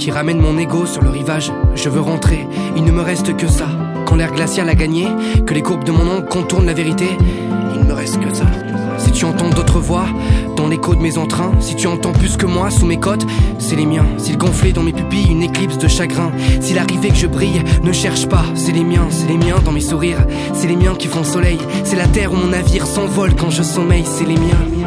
qui ramène mon ego sur le rivage. Je veux rentrer, il ne me reste que ça. Quand l'air glacial a gagné, que les courbes de mon ongle contournent la vérité, il ne me reste que ça. Si tu entends d'autres voix dans l'écho de mes entrains, si tu entends plus que moi sous mes côtes, c'est les miens. S'il gonflait dans mes pupilles une éclipse de chagrin, s'il arrivait que je brille, ne cherche pas, c'est les miens dans mes sourires. C'est les miens qui font soleil, c'est la terre où mon navire s'envole quand je sommeille, c'est les miens.